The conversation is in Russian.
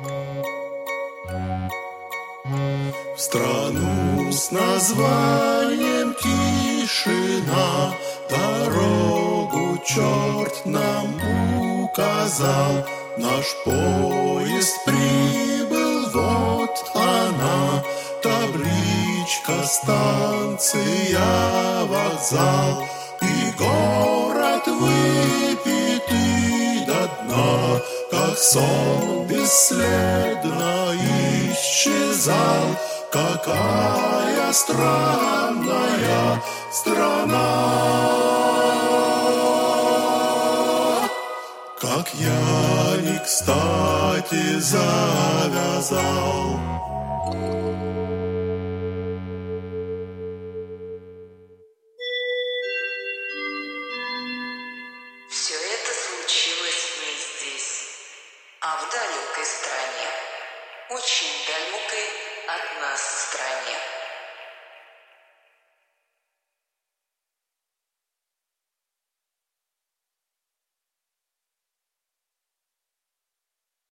В страну с названием тишина дорогу черт нам указал. Наш поезд прибыл, вот она, табличка, станция, вокзал. И город выпитый до дна, как сон бесследно исчезал. Какая странная страна, как я не кстати завязал. Все это случилось не здесь, а в далекой стране, очень далекой от нас стране.